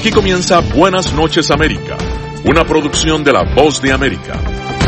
Aquí comienza Buenas noches América, una producción de La Voz de América.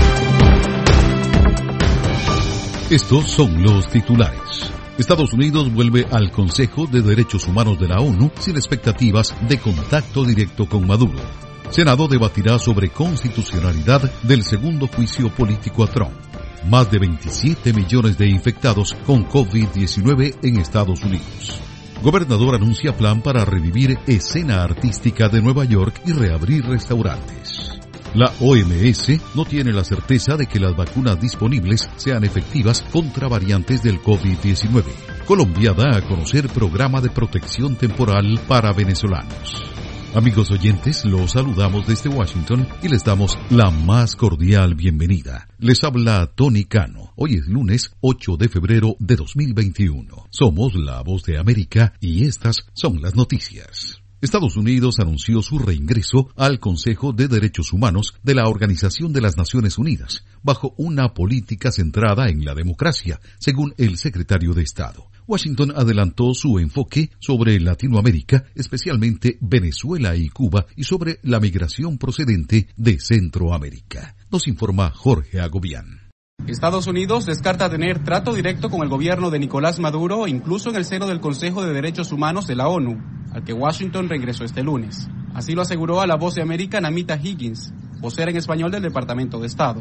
Estos son los titulares. Estados Unidos vuelve al Consejo de Derechos Humanos de la ONU sin expectativas de contacto directo con Maduro. Senado debatirá sobre constitucionalidad del segundo juicio político a Trump. Más de 27 millones de infectados con COVID-19 en Estados Unidos. Gobernador anuncia plan para revivir escena artística de Nueva York y reabrir restaurantes. La OMS no tiene la certeza de que las vacunas disponibles sean efectivas contra variantes del COVID-19. Colombia da a conocer programa de protección temporal para venezolanos. Amigos oyentes, los saludamos desde Washington y les damos la más cordial bienvenida. Les habla Tony Cano. Hoy es lunes 8 de febrero de 2021. Somos La Voz de América y estas son las noticias. Estados Unidos anunció su reingreso al Consejo de Derechos Humanos de la Organización de las Naciones Unidas, bajo una política centrada en la democracia, según el secretario de Estado. Washington adelantó su enfoque sobre Latinoamérica, especialmente Venezuela y Cuba, y sobre la migración procedente de Centroamérica. Nos informa Jorge Agobián. Estados Unidos descarta tener trato directo con el gobierno de Nicolás Maduro, incluso en el seno del Consejo de Derechos Humanos de la ONU, al que Washington regresó este lunes. Así lo aseguró a La Voz de América Namita Higgins, vocera en español del Departamento de Estado.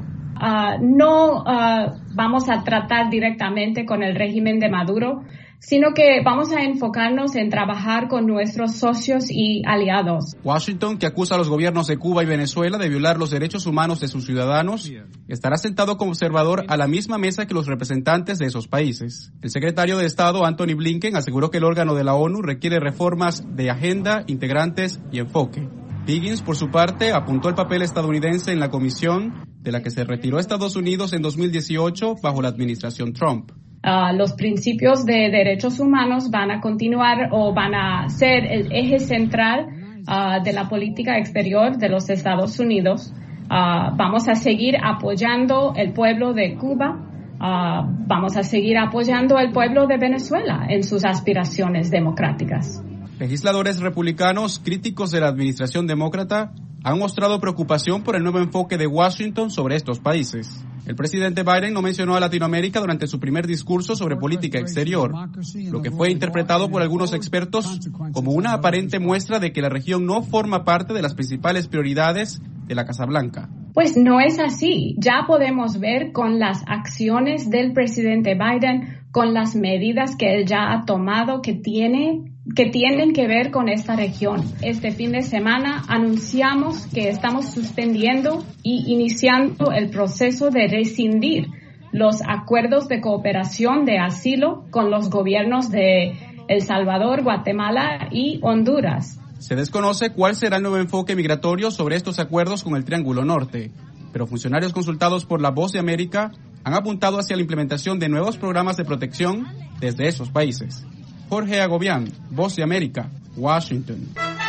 No vamos a tratar directamente con el régimen de Maduro, sino que vamos a enfocarnos en trabajar con nuestros socios y aliados. Washington, que acusa a los gobiernos de Cuba y Venezuela de violar los derechos humanos de sus ciudadanos, estará sentado como observador a la misma mesa que los representantes de esos países. El secretario de Estado, Antony Blinken, aseguró que el órgano de la ONU requiere reformas de agenda, integrantes y enfoque. Higgins, por su parte, apuntó el papel estadounidense en la comisión de la que se retiró Estados Unidos en 2018 bajo la administración Trump. Los principios de derechos humanos van a continuar o van a ser el eje central de la política exterior de los Estados Unidos. Vamos a seguir apoyando el pueblo de Cuba. Vamos a seguir apoyando al pueblo de Venezuela en sus aspiraciones democráticas. Legisladores republicanos críticos de la administración demócrata han mostrado preocupación por el nuevo enfoque de Washington sobre estos países. El presidente Biden no mencionó a Latinoamérica durante su primer discurso sobre política exterior, lo que fue interpretado por algunos expertos como una aparente muestra de que la región no forma parte de las principales prioridades de la Casa Blanca. Pues no es así. Ya podemos ver con las acciones del presidente Biden, con las medidas que él ya ha tomado que tienen que ver con esta región. Este fin de semana anunciamos que estamos suspendiendo y iniciando el proceso de rescindir los acuerdos de cooperación de asilo con los gobiernos de El Salvador, Guatemala y Honduras. Se desconoce cuál será el nuevo enfoque migratorio sobre estos acuerdos con el Triángulo Norte, pero funcionarios consultados por La Voz de América han apuntado hacia la implementación de nuevos programas de protección desde esos países. Jorge Agobián, Voz de América, Washington.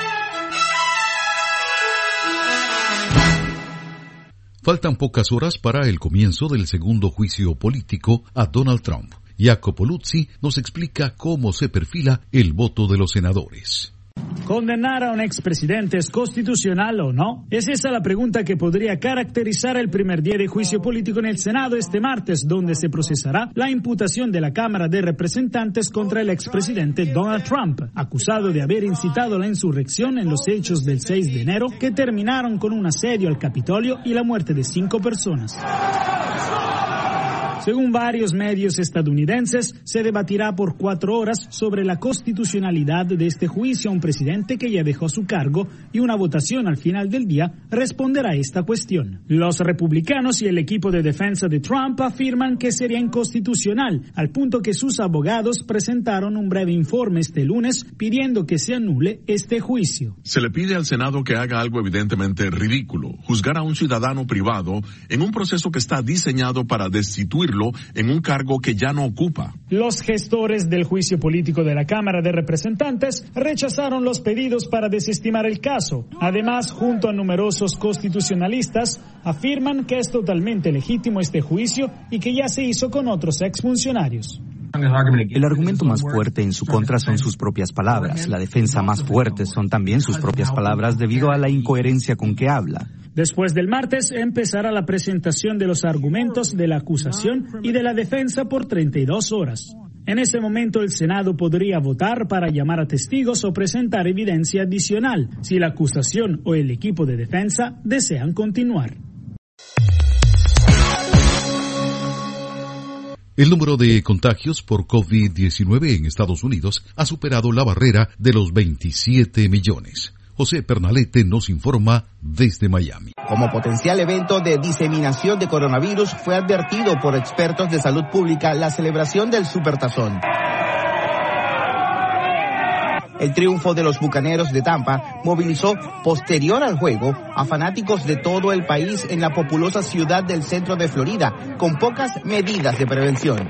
Faltan pocas horas para el comienzo del segundo juicio político a Donald Trump. Jacopo Luzzi nos explica cómo se perfila el voto de los senadores. ¿Condenar a un expresidente es constitucional o no? Es esa la pregunta que podría caracterizar el primer día de juicio político en el Senado este martes, donde se procesará la imputación de la Cámara de Representantes contra el expresidente Donald Trump, acusado de haber incitado la insurrección en los hechos del 6 de enero, que terminaron con un asedio al Capitolio y la muerte de 5 personas. Según varios medios estadounidenses, se debatirá por 4 horas sobre la constitucionalidad de este juicio a un presidente que ya dejó su cargo y una votación al final del día responderá a esta cuestión. Los republicanos y el equipo de defensa de Trump afirman que sería inconstitucional, al punto que sus abogados presentaron un breve informe este lunes pidiendo que se anule este juicio. Se le pide al Senado que haga algo evidentemente ridículo, juzgar a un ciudadano privado en un proceso que está diseñado para destituirlo en un cargo que ya no ocupa. Los gestores del juicio político de la Cámara de Representantes rechazaron los pedidos para desestimar el caso. Además, junto a numerosos constitucionalistas, afirman que es totalmente legítimo este juicio y que ya se hizo con otros exfuncionarios. El argumento más fuerte en su contra son sus propias palabras. La defensa más fuerte son también sus propias palabras debido a la incoherencia con que habla. Después del martes empezará la presentación de los argumentos de la acusación y de la defensa por 32 horas. En ese momento el Senado podría votar para llamar a testigos o presentar evidencia adicional si la acusación o el equipo de defensa desean continuar. El número de contagios por COVID-19 en Estados Unidos ha superado la barrera de los 27 millones. José Pernalete nos informa desde Miami. Como potencial evento de diseminación de coronavirus, fue advertido por expertos de salud pública la celebración del Supertazón. El triunfo de los Bucaneros de Tampa movilizó, posterior al juego, a fanáticos de todo el país en la populosa ciudad del centro de Florida, con pocas medidas de prevención.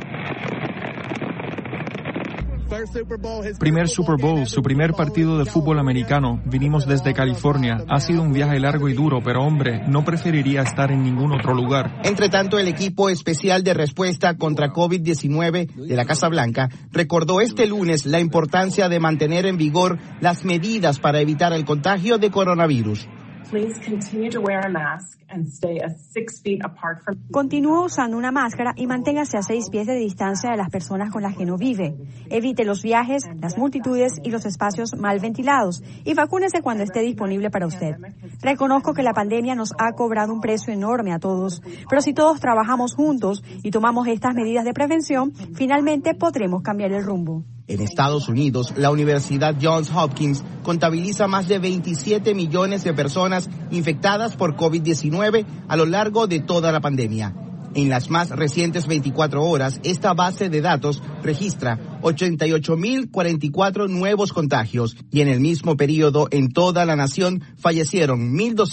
Primer Super Bowl, su primer partido de fútbol americano. Vinimos desde California. Ha sido un viaje largo y duro, pero hombre, no preferiría estar en ningún otro lugar. Entre tanto, el equipo especial de respuesta contra COVID-19 de la Casa Blanca recordó este lunes la importancia de mantener en vigor las medidas para evitar el contagio de coronavirus. Continúe usando una máscara y manténgase a 6 pies de distancia de las personas con las que no vive. Evite los viajes, las multitudes y los espacios mal ventilados y vacúnese cuando esté disponible para usted. Reconozco que la pandemia nos ha cobrado un precio enorme a todos, pero si todos trabajamos juntos y tomamos estas medidas de prevención, finalmente podremos cambiar el rumbo. En Estados Unidos, la Universidad Johns Hopkins contabiliza más de 27 millones de personas infectadas por COVID-19 a lo largo de toda la pandemia. En las más recientes 24 horas, esta base de datos registra 88.044 nuevos contagios y en el mismo periodo en toda la nación fallecieron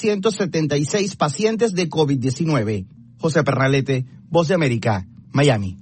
1.276 pacientes de COVID-19. José Pernalete, Voz de América, Miami.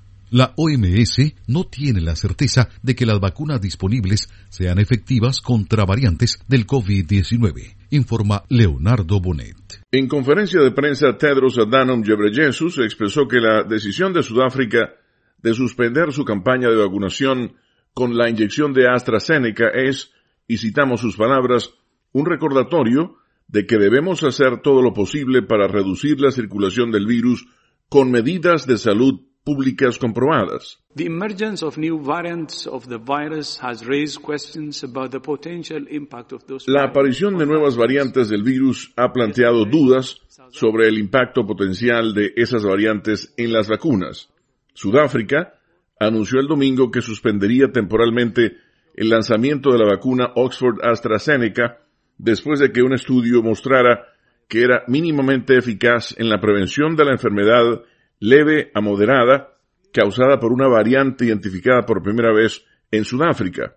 La OMS no tiene la certeza de que las vacunas disponibles sean efectivas contra variantes del COVID-19, informa Leonardo Bonet. En conferencia de prensa, Tedros Adhanom Ghebreyesus expresó que la decisión de Sudáfrica de suspender su campaña de vacunación con la inyección de AstraZeneca es, y citamos sus palabras, un recordatorio de que debemos hacer todo lo posible para reducir la circulación del virus con medidas de salud públicas comprobadas. The emergence of new variants of the virus has raised questions about the potential impact of those. La aparición de nuevas variantes del virus ha planteado dudas sobre el impacto potencial de esas variantes en las vacunas. Sudáfrica anunció el domingo que suspendería temporalmente el lanzamiento de la vacuna Oxford AstraZeneca después de que un estudio mostrara que era mínimamente eficaz en la prevención de la enfermedad leve a moderada, causada por una variante identificada por primera vez en Sudáfrica.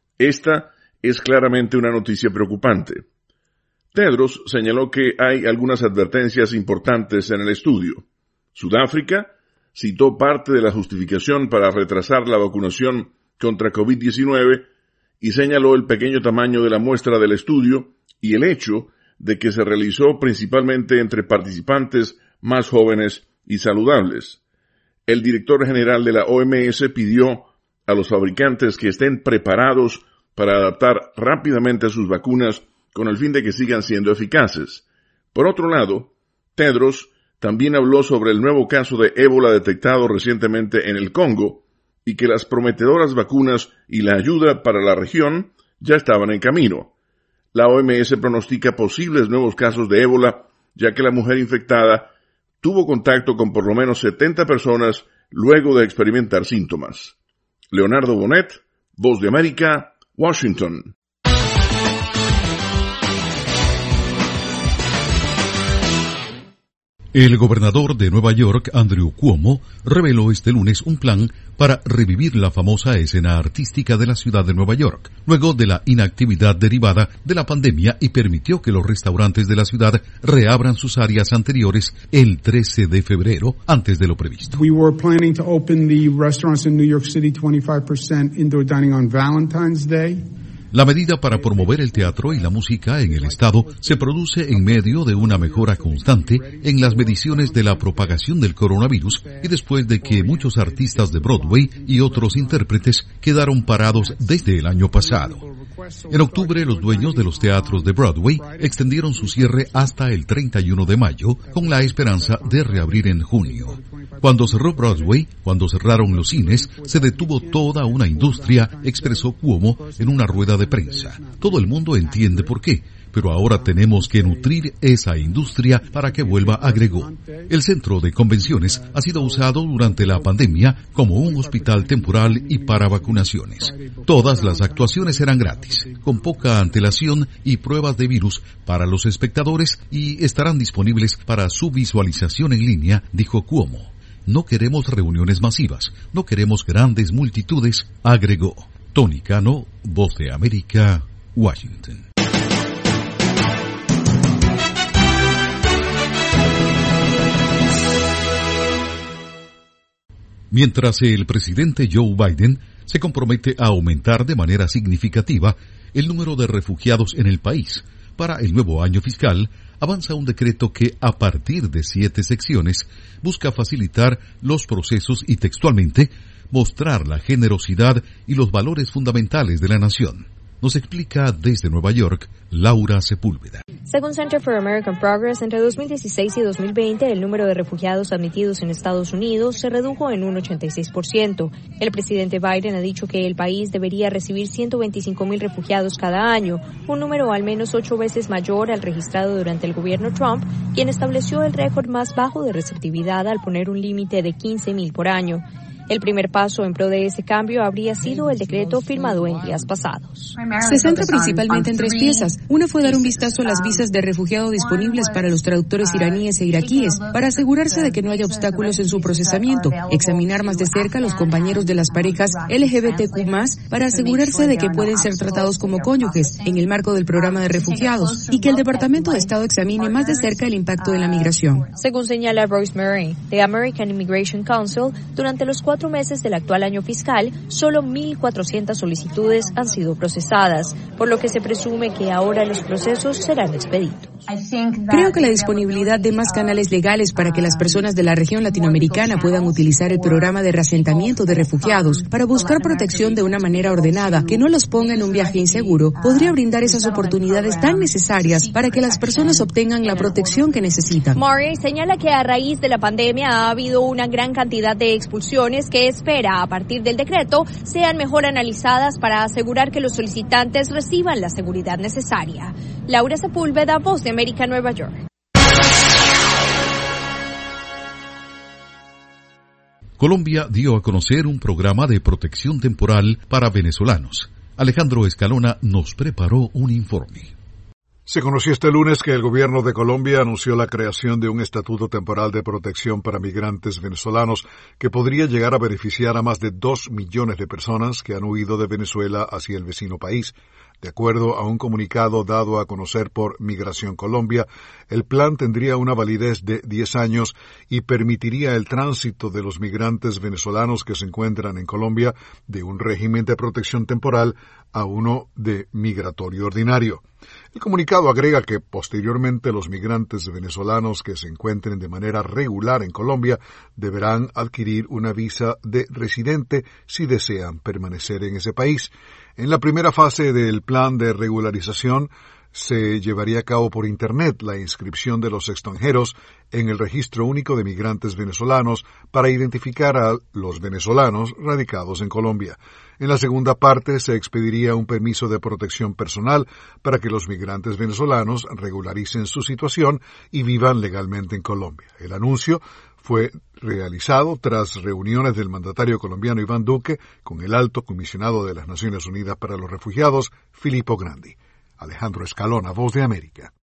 Esta es claramente una noticia preocupante. Tedros señaló que hay algunas advertencias importantes en el estudio. Sudáfrica citó parte de la justificación para retrasar la vacunación contra COVID-19 y señaló el pequeño tamaño de la muestra del estudio y el hecho de que se realizó principalmente entre participantes más jóvenes y saludables. El director general de la OMS pidió a los fabricantes que estén preparados para adaptar rápidamente sus vacunas con el fin de que sigan siendo eficaces. Por otro lado, Tedros también habló sobre el nuevo caso de ébola detectado recientemente en el Congo y que las prometedoras vacunas y la ayuda para la región ya estaban en camino. La OMS pronostica posibles nuevos casos de ébola, ya que la mujer infectada tuvo contacto con por lo menos 70 personas luego de experimentar síntomas. Leonardo Bonet, Voz de América, Washington. El gobernador de Nueva York, Andrew Cuomo, reveló este lunes un plan para revivir la famosa escena artística de la ciudad de Nueva York, luego de la inactividad derivada de la pandemia, y permitió que los restaurantes de la ciudad reabran sus áreas anteriores el 13 de febrero, antes de lo previsto. We were planning to open the restaurants in New York City 25% indoor dining on Valentine's Day. La medida para promover el teatro y la música en el estado se produce en medio de una mejora constante en las mediciones de la propagación del coronavirus y después de que muchos artistas de Broadway y otros intérpretes quedaron parados desde el año pasado. En octubre, los dueños de los teatros de Broadway extendieron su cierre hasta el 31 de mayo con la esperanza de reabrir en junio. Cuando cerró Broadway, cuando cerraron los cines, se detuvo toda una industria, expresó Cuomo en una rueda de prensa. Todo el mundo entiende por qué, pero ahora tenemos que nutrir esa industria para que vuelva, agregó. El centro de convenciones ha sido usado durante la pandemia como un hospital temporal y para vacunaciones. Todas las actuaciones eran gratis, con poca antelación y pruebas de virus para los espectadores y estarán disponibles para su visualización en línea, dijo Cuomo. No queremos reuniones masivas, no queremos grandes multitudes, agregó. Tony Cano, Voz de América, Washington. Mientras el presidente Joe Biden se compromete a aumentar de manera significativa el número de refugiados en el país, para el nuevo año fiscal, avanza un decreto que, a partir de 7 secciones, busca facilitar los procesos y, textualmente, mostrar la generosidad y los valores fundamentales de la nación. Nos explica desde Nueva York Laura Sepúlveda. Según Center for American Progress, entre 2016 y 2020 el número de refugiados admitidos en Estados Unidos se redujo en un 86%. El presidente Biden ha dicho que el país debería recibir 125,000 refugiados cada año, un número al menos 8 veces mayor al registrado durante el gobierno Trump, quien estableció el récord más bajo de receptividad al poner un límite de 15,000 por año. El primer paso en pro de ese cambio habría sido el decreto firmado en días pasados. Se centra principalmente en 3 piezas. Una fue dar un vistazo a las visas de refugiado disponibles para los traductores iraníes e iraquíes, para asegurarse de que no haya obstáculos en su procesamiento. Examinar más de cerca a los compañeros de las parejas LGBTQ+, para asegurarse de que pueden ser tratados como cónyuges en el marco del programa de refugiados, y que el Departamento de Estado examine más de cerca el impacto de la migración. Según señala Royce Murray, de American Immigration Council, durante los 4 meses del actual año fiscal, solo 1,400 solicitudes han sido procesadas, por lo que se presume que ahora los procesos serán expeditos. Creo que la disponibilidad de más canales legales para que las personas de la región latinoamericana puedan utilizar el programa de reasentamiento de refugiados para buscar protección de una manera ordenada, que no los ponga en un viaje inseguro, podría brindar esas oportunidades tan necesarias para que las personas obtengan la protección que necesitan. Murray señala que a raíz de la pandemia ha habido una gran cantidad de expulsiones que espera, a partir del decreto, sean mejor analizadas para asegurar que los solicitantes reciban la seguridad necesaria. Laura Sepúlveda, Voz de América, Nueva York. Colombia dio a conocer un programa de protección temporal para venezolanos. Alejandro Escalona nos preparó un informe. Se conoció este lunes que el gobierno de Colombia anunció la creación de un estatuto temporal de protección para migrantes venezolanos que podría llegar a beneficiar a más de 2 millones de personas que han huido de Venezuela hacia el vecino país. De acuerdo a un comunicado dado a conocer por Migración Colombia, el plan tendría una validez de 10 años y permitiría el tránsito de los migrantes venezolanos que se encuentran en Colombia de un régimen de protección temporal a uno de migratorio ordinario. El comunicado agrega que posteriormente los migrantes venezolanos que se encuentren de manera regular en Colombia deberán adquirir una visa de residente si desean permanecer en ese país. En la primera fase del plan de regularización se llevaría a cabo por Internet la inscripción de los extranjeros en el Registro Único de Migrantes Venezolanos para identificar a los venezolanos radicados en Colombia. En la segunda parte se expediría un permiso de protección personal para que los migrantes venezolanos regularicen su situación y vivan legalmente en Colombia. El anuncio fue realizado tras reuniones del mandatario colombiano Iván Duque con el alto comisionado de las Naciones Unidas para los Refugiados, Filippo Grandi. Alejandro Escalona, Voz de América.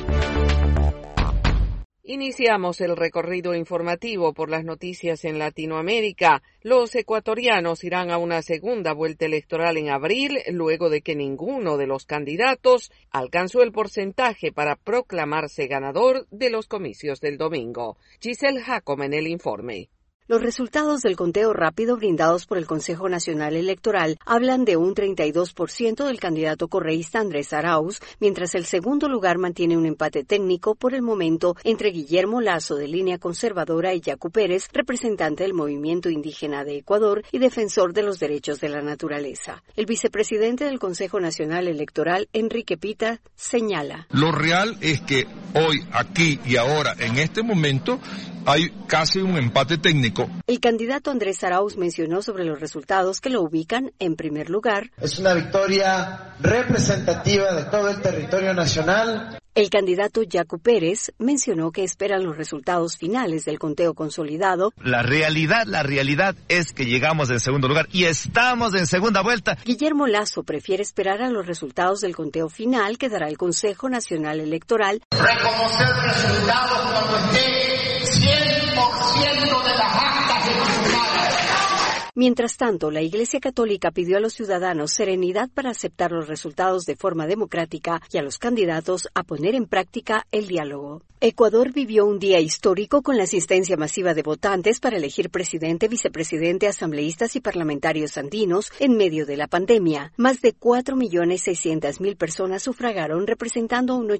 Iniciamos el recorrido informativo por las noticias en Latinoamérica. Los ecuatorianos irán a una segunda vuelta electoral en abril, luego de que ninguno de los candidatos alcanzó el porcentaje para proclamarse ganador de los comicios del domingo. Giselle Jacome en el informe. Los resultados del conteo rápido brindados por el Consejo Nacional Electoral hablan de un 32% del candidato correísta Andrés Arauz, mientras el segundo lugar mantiene un empate técnico por el momento entre Guillermo Lasso, de línea conservadora, y Yacu Pérez, representante del movimiento indígena de Ecuador y defensor de los derechos de la naturaleza. El vicepresidente del Consejo Nacional Electoral, Enrique Pita, señala: Lo real es que hoy, aquí y ahora, en este momento, hay casi un empate técnico. El candidato Andrés Arauz mencionó sobre los resultados que lo ubican en primer lugar. Es una victoria representativa de todo el territorio nacional. El candidato Yacu Pérez mencionó que esperan los resultados finales del conteo consolidado. La realidad es que llegamos en segundo lugar y estamos en segunda vuelta. Guillermo Lasso prefiere esperar a los resultados del conteo final que dará el Consejo Nacional Electoral. Reconocer resultados cuando esté 100% de las actas determinadas. Mientras tanto, la Iglesia Católica pidió a los ciudadanos serenidad para aceptar los resultados de forma democrática y a los candidatos a poner en práctica el diálogo. Ecuador vivió un día histórico con la asistencia masiva de votantes para elegir presidente, vicepresidente, asambleístas y parlamentarios andinos en medio de la pandemia. Más de 4.600.000 personas sufragaron, representando un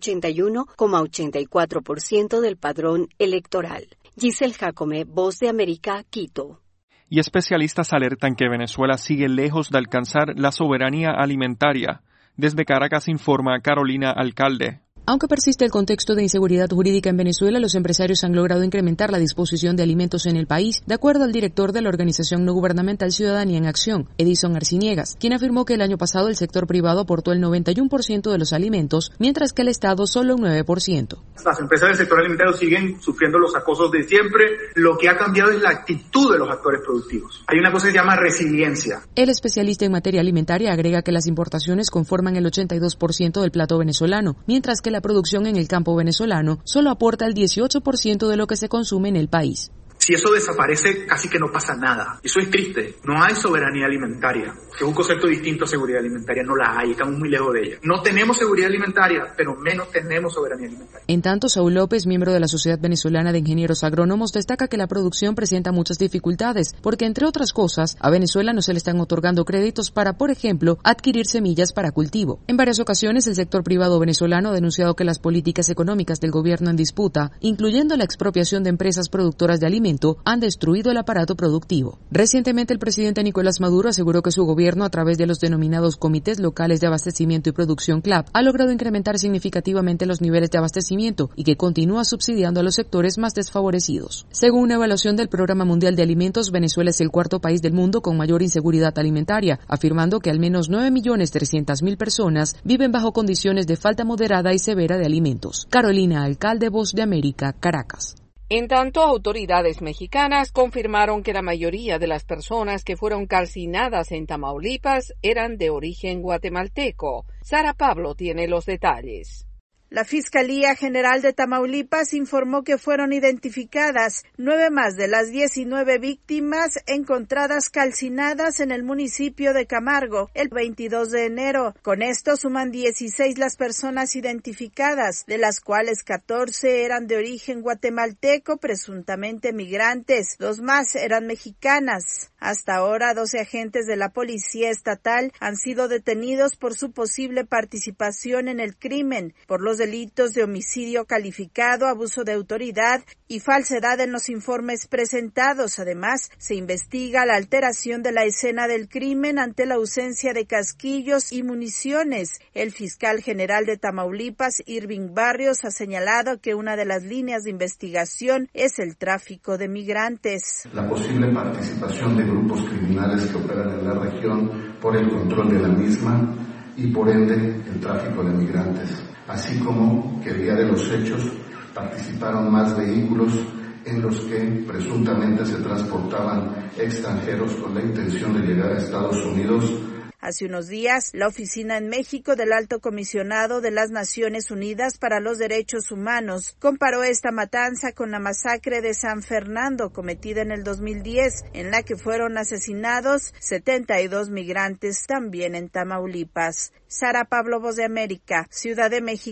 81,84% del padrón electoral. Giselle Jacome, Voz de América, Quito. Y especialistas alertan que Venezuela sigue lejos de alcanzar la soberanía alimentaria. Desde Caracas informa Carolina Alcalde. Aunque persiste el contexto de inseguridad jurídica en Venezuela, los empresarios han logrado incrementar la disposición de alimentos en el país, de acuerdo al director de la organización no gubernamental Ciudadanía en Acción, Edison Arciniegas, quien afirmó que el año pasado el sector privado aportó el 91% de los alimentos, mientras que el Estado solo un 9%. Las empresas del sector alimentario siguen sufriendo los acosos de siempre. Lo que ha cambiado es la actitud de los actores productivos. Hay una cosa que se llama resiliencia. El especialista en materia alimentaria agrega que las importaciones conforman el 82% del plato venezolano, mientras que la producción en el campo venezolano solo aporta el 18% de lo que se consume en el país. Si eso desaparece, casi que no pasa nada. Eso es triste. No hay soberanía alimentaria, que es un concepto distinto a seguridad alimentaria. No la hay, estamos muy lejos de ella. No tenemos seguridad alimentaria, pero menos tenemos soberanía alimentaria. En tanto, Saúl López, miembro de la Sociedad Venezolana de Ingenieros Agrónomos, destaca que la producción presenta muchas dificultades, porque, entre otras cosas, a Venezuela no se le están otorgando créditos para, por ejemplo, adquirir semillas para cultivo. En varias ocasiones, el sector privado venezolano ha denunciado que las políticas económicas del gobierno en disputa, incluyendo la expropiación de empresas productoras de alimentos, han destruido el aparato productivo. Recientemente, el presidente Nicolás Maduro aseguró que su gobierno, a través de los denominados Comités Locales de Abastecimiento y Producción CLAP, ha logrado incrementar significativamente los niveles de abastecimiento y que continúa subsidiando a los sectores más desfavorecidos. Según una evaluación del Programa Mundial de Alimentos, Venezuela es el cuarto país del mundo con mayor inseguridad alimentaria, afirmando que al menos 9.300.000 personas viven bajo condiciones de falta moderada y severa de alimentos. Carolina Alcalde, Voz de América, Caracas. En tanto, autoridades mexicanas confirmaron que la mayoría de las personas que fueron calcinadas en Tamaulipas eran de origen guatemalteco. Sara Pablo tiene los detalles. La Fiscalía General de Tamaulipas informó que fueron identificadas 9 más de las 19 víctimas encontradas calcinadas en el municipio de Camargo el 22 de enero. Con esto suman 16 las personas identificadas, de las cuales 14 eran de origen guatemalteco, presuntamente migrantes. 2 más eran mexicanas. Hasta ahora, 12 agentes de la Policía Estatal han sido detenidos por su posible participación en el crimen, por los delitos de homicidio calificado, abuso de autoridad y falsedad en los informes presentados. Además, se investiga la alteración de la escena del crimen ante la ausencia de casquillos y municiones. El fiscal general de Tamaulipas, Irving Barrios, ha señalado que una de las líneas de investigación es el tráfico de migrantes. La posible participación de grupos criminales que operan en la región por el control de la misma y por ende el tráfico de migrantes, así como que el día de los hechos participaron más vehículos en los que presuntamente se transportaban extranjeros con la intención de llegar a Estados Unidos. Hace unos días, la oficina en México del Alto Comisionado de las Naciones Unidas para los Derechos Humanos comparó esta matanza con la masacre de San Fernando cometida en el 2010, en la que fueron asesinados 72 migrantes también en Tamaulipas. Sara Pablo, Voz de América, Ciudad de México.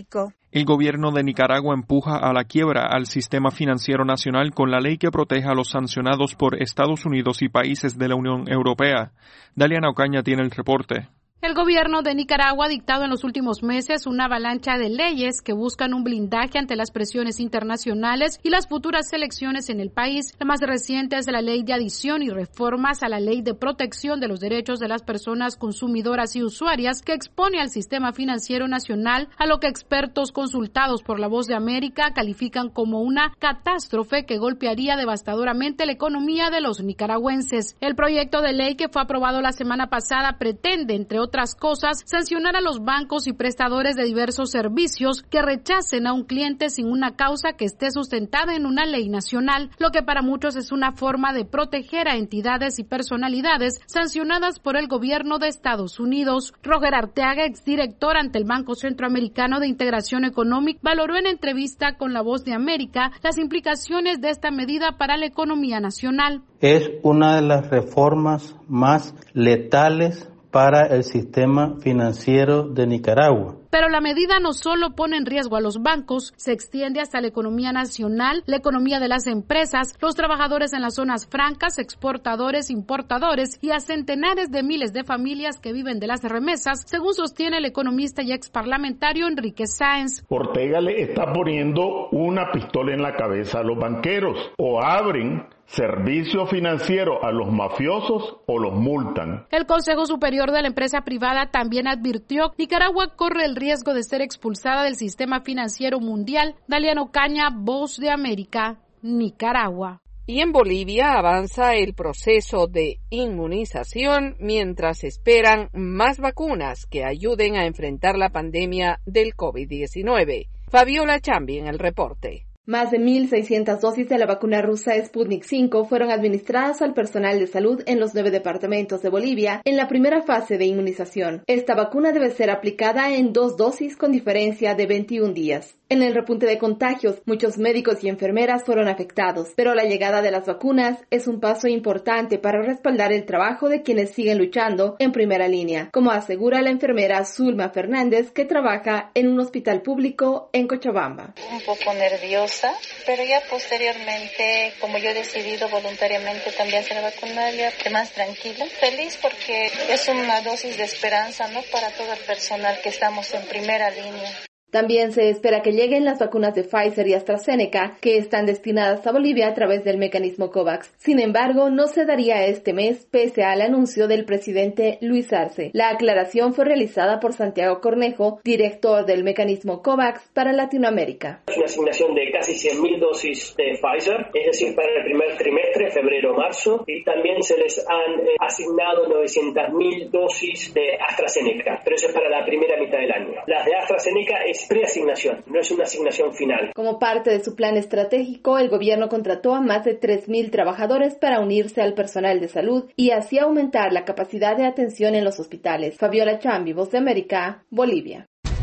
El gobierno de Nicaragua empuja a la quiebra al sistema financiero nacional con la ley que protege a los sancionados por Estados Unidos y países de la Unión Europea. Daliana Ocaña tiene el reporte. El gobierno de Nicaragua ha dictado en los últimos meses una avalancha de leyes que buscan un blindaje ante las presiones internacionales y las futuras elecciones en el país. La más reciente es la ley de adición y reformas a la ley de protección de los derechos de las personas consumidoras y usuarias, que expone al sistema financiero nacional a lo que expertos consultados por La Voz de América califican como una catástrofe que golpearía devastadoramente la economía de los nicaragüenses. El proyecto de ley que fue aprobado la semana pasada pretende, entre otras cosas, sancionar a los bancos y prestadores de diversos servicios que rechacen a un cliente sin una causa que esté sustentada en una ley nacional, lo que para muchos es una forma de proteger a entidades y personalidades sancionadas por el gobierno de Estados Unidos. Roger Arteaga, exdirector ante el Banco Centroamericano de Integración Económica, valoró en entrevista con La Voz de América las implicaciones de esta medida para la economía nacional. Es una de las reformas más letales para el sistema financiero de Nicaragua. Pero la medida no solo pone en riesgo a los bancos, se extiende hasta la economía nacional, la economía de las empresas, los trabajadores en las zonas francas, exportadores, importadores y a centenares de miles de familias que viven de las remesas, según sostiene el economista y exparlamentario Enrique Sáenz. Ortega le está poniendo una pistola en la cabeza a los banqueros: o abren servicio financiero a los mafiosos o los multan. El Consejo Superior de la Empresa Privada también advirtió: Nicaragua corre el riesgo de ser expulsada del sistema financiero mundial. Daliana Ocaña, Voz de América, Nicaragua. Y en Bolivia avanza el proceso de inmunización mientras esperan más vacunas que ayuden a enfrentar la pandemia del COVID-19. Fabiola Chambi en el reporte. Más de 1.600 dosis de la vacuna rusa Sputnik V fueron administradas al personal de salud en los 9 departamentos de Bolivia en la primera fase de inmunización. Esta vacuna debe ser aplicada en 2 dosis con diferencia de 21 días. En el repunte de contagios, muchos médicos y enfermeras fueron afectados, pero la llegada de las vacunas es un paso importante para respaldar el trabajo de quienes siguen luchando en primera línea, como asegura la enfermera Zulma Fernández, que trabaja en un hospital público en Cochabamba. Un poco nerviosa, pero ya posteriormente, como yo he decidido voluntariamente también ser vacunada, ya más tranquila. Feliz porque es una dosis de esperanza, ¿no?, para todo el personal que estamos en primera línea. También se espera que lleguen las vacunas de Pfizer y AstraZeneca, que están destinadas a Bolivia a través del mecanismo COVAX. Sin embargo, no se daría este mes pese al anuncio del presidente Luis Arce. La aclaración fue realizada por Santiago Cornejo, director del mecanismo COVAX para Latinoamérica. Es una asignación de casi 100.000 dosis de Pfizer, es decir, para el primer trimestre, febrero-marzo, y también se les han asignado 900.000 dosis de AstraZeneca, pero eso es para la primera mitad del año. Las de AstraZeneca es preasignación, no es una asignación final. Como parte de su plan estratégico, el gobierno contrató a más de 3.000 trabajadores para unirse al personal de salud y así aumentar la capacidad de atención en los hospitales. Fabiola Chambi, Voz de América, Bolivia.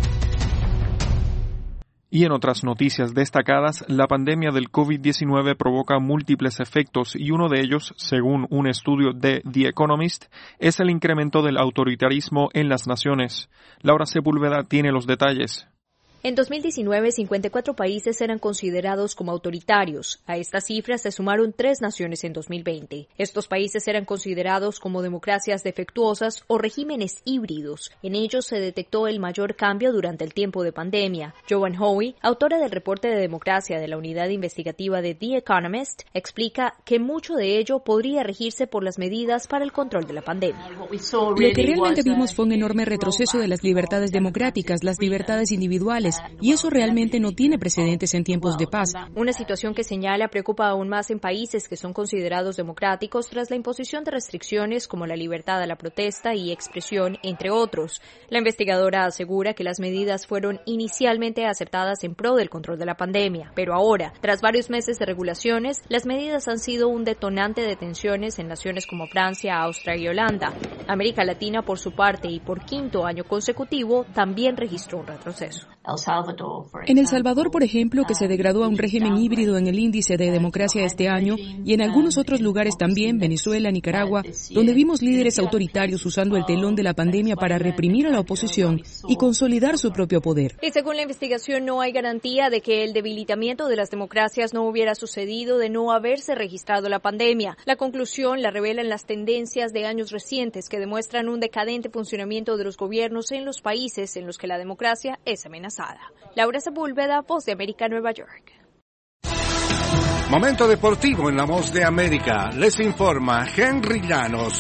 Y en otras noticias destacadas, la pandemia del COVID-19 provoca múltiples efectos y uno de ellos, según un estudio de The Economist, es el incremento del autoritarismo en las naciones. Laura Sepúlveda tiene los detalles. En 2019, 54 países eran considerados como autoritarios. A estas cifras se sumaron 3 naciones en 2020. Estos países eran considerados como democracias defectuosas o regímenes híbridos. En ellos se detectó el mayor cambio durante el tiempo de pandemia. Joan Hoey, autora del reporte de democracia de la unidad investigativa de The Economist, explica que mucho de ello podría regirse por las medidas para el control de la pandemia. Lo que realmente vimos fue un enorme retroceso de las libertades democráticas, las libertades individuales, y eso realmente no tiene precedentes en tiempos de paz. Una situación que señala preocupa aún más en países que son considerados democráticos tras la imposición de restricciones como la libertad a la protesta y expresión, entre otros. La investigadora asegura que las medidas fueron inicialmente acertadas en pro del control de la pandemia, pero ahora, tras varios meses de regulaciones, las medidas han sido un detonante de tensiones en naciones como Francia, Austria y Holanda. América Latina, por su parte, y por 5º año consecutivo, también registró un retroceso. En El Salvador, por ejemplo, que se degradó a un régimen híbrido en el índice de democracia este año, y en algunos otros lugares también, Venezuela, Nicaragua, donde vimos líderes autoritarios usando el telón de la pandemia para reprimir a la oposición y consolidar su propio poder. Y según la investigación, no hay garantía de que el debilitamiento de las democracias no hubiera sucedido de no haberse registrado la pandemia. La conclusión la revelan las tendencias de años recientes que demuestran un decadente funcionamiento de los gobiernos en los países en los que la democracia es amenazada. Laura Sepúlveda, Voz de América, Nueva York. Momento deportivo en la Voz de América. Les informa Henry Llanos.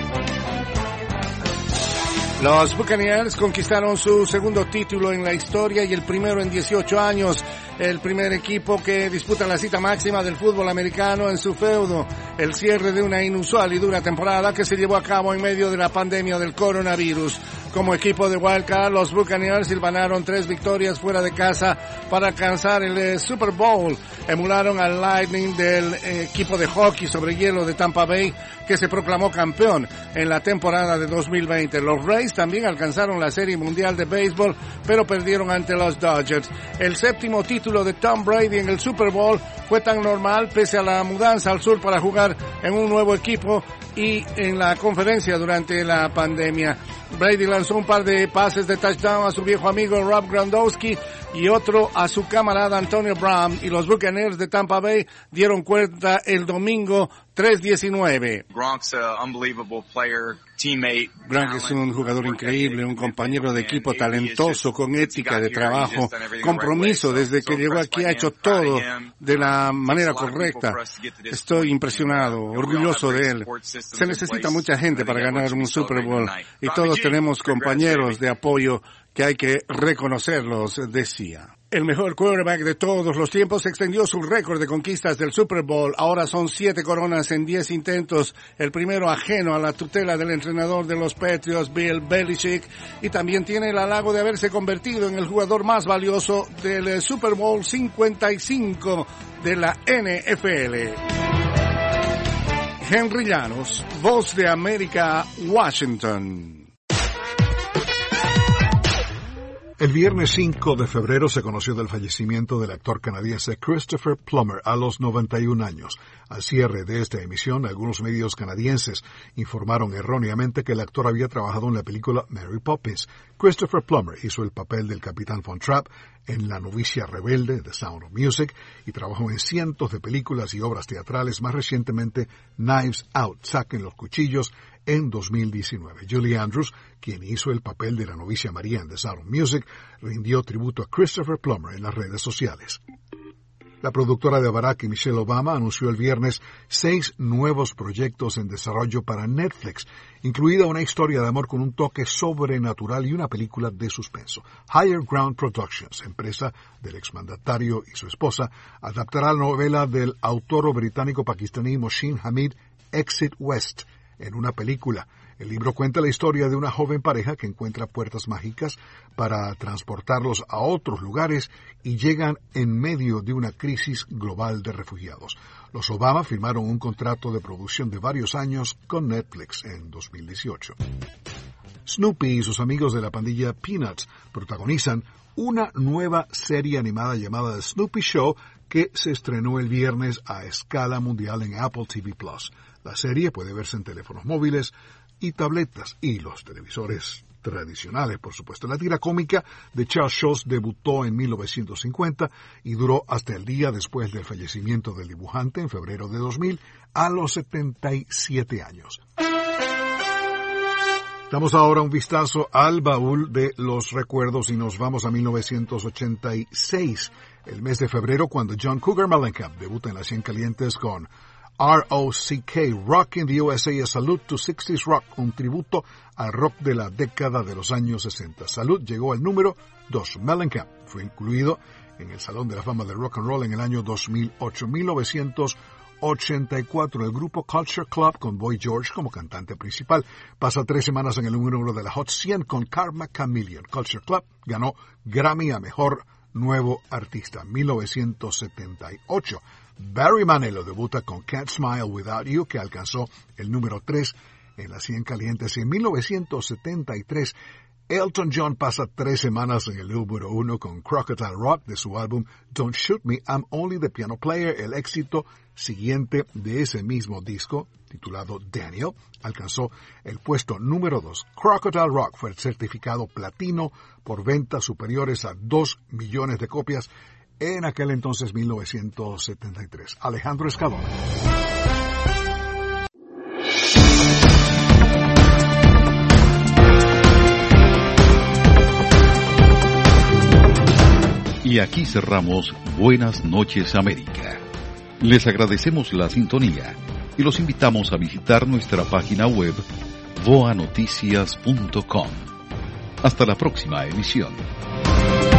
Los Buccaneers conquistaron su segundo título en la historia y el primero en 18 años. El primer equipo que disputa la cita máxima del fútbol americano en su feudo. El cierre de una inusual y dura temporada que se llevó a cabo en medio de la pandemia del coronavirus. Como equipo de Wildcard, los Buccaneers hilvanaron 3 victorias fuera de casa para alcanzar el Super Bowl. Emularon al Lightning del equipo de hockey sobre hielo de Tampa Bay, que se proclamó campeón en la temporada de 2020. Los Rays también alcanzaron la Serie Mundial de Béisbol, pero perdieron ante los Dodgers. El séptimo título de Tom Brady en el Super Bowl fue tan normal pese a la mudanza al sur para jugar en un nuevo equipo y en la conferencia durante la pandemia. Brady lanzó un par de pases de touchdown a su viejo amigo Rob Gronkowski y otro a su camarada Antonio Brown, y los Buccaneers de Tampa Bay dieron cuenta el domingo 3-19. Gronk es un jugador increíble, un compañero de equipo talentoso, con ética de trabajo, compromiso. Desde que llegó aquí ha hecho todo de la manera correcta. Estoy impresionado, orgulloso de él. Se necesita mucha gente para ganar un Super Bowl y todos tenemos compañeros de apoyo que hay que reconocerlos, decía. El mejor quarterback de todos los tiempos extendió su récord de conquistas del Super Bowl. Ahora son 7 coronas en 10 intentos, el primero ajeno a la tutela del entrenador de los Patriots, Bill Belichick, y también tiene el halago de haberse convertido en el jugador más valioso del Super Bowl 55 de la NFL. Henry Llanos, Voz de América, Washington. El viernes 5 de febrero se conoció del fallecimiento del actor canadiense Christopher Plummer a los 91 años. Al cierre de esta emisión, algunos medios canadienses informaron erróneamente que el actor había trabajado en la película Mary Poppins. Christopher Plummer hizo el papel del Capitán Von Trapp en La novicia rebelde, The Sound of Music, y trabajó en cientos de películas y obras teatrales, más recientemente Knives Out, Saquen los cuchillos, en 2019. Julie Andrews, quien hizo el papel de la novicia María en The Sound of Music, rindió tributo a Christopher Plummer en las redes sociales. La productora de Barack y Michelle Obama anunció el viernes 6 nuevos proyectos en desarrollo para Netflix, incluida una historia de amor con un toque sobrenatural y una película de suspenso. Higher Ground Productions, empresa del exmandatario y su esposa, adaptará la novela del autor británico-pakistaní Mohsin Hamid, Exit West, en una película. El libro cuenta la historia de una joven pareja que encuentra puertas mágicas para transportarlos a otros lugares y llegan en medio de una crisis global de refugiados. Los Obama firmaron un contrato de producción de varios años con Netflix en 2018. Snoopy y sus amigos de la pandilla Peanuts protagonizan una nueva serie animada llamada The Snoopy Show que se estrenó el viernes a escala mundial en Apple TV+. La serie puede verse en teléfonos móviles y tabletas y los televisores tradicionales, por supuesto. La tira cómica de Charles Schulz debutó en 1950 y duró hasta el día después del fallecimiento del dibujante en febrero de 2000 a los 77 años. Damos ahora un vistazo al baúl de los recuerdos y nos vamos a 1986, el mes de febrero, cuando John Cougar Mellencamp debuta en las 100 calientes con R.O.C.K. Rock in the USA, a Salute to 60s Rock, un tributo al rock de la década de los años 60. Salute llegó al número 2. Mellencamp fue incluido en el Salón de la Fama del Rock and Roll en el año 2008. 1984, el grupo Culture Club con Boy George como cantante principal pasa 3 semanas en el número 1 de la Hot 100 con Karma Chameleon. Culture Club ganó Grammy a Mejor Nuevo Artista. 1978, Barry Manilow debuta con Can't Smile Without You, que alcanzó el número 3 en las 100 calientes. Y en 1973, Elton John pasa 3 semanas en el número 1 con Crocodile Rock de su álbum Don't Shoot Me, I'm Only the Piano Player. El éxito siguiente de ese mismo disco, titulado Daniel, alcanzó el puesto número 2. Crocodile Rock fue certificado platino por ventas superiores a 2 millones de copias en aquel entonces 1973. Alejandro Escalona. Y aquí cerramos Buenas noches América. Les agradecemos la sintonía y los invitamos a visitar nuestra página web voanoticias.com. Hasta la próxima emisión.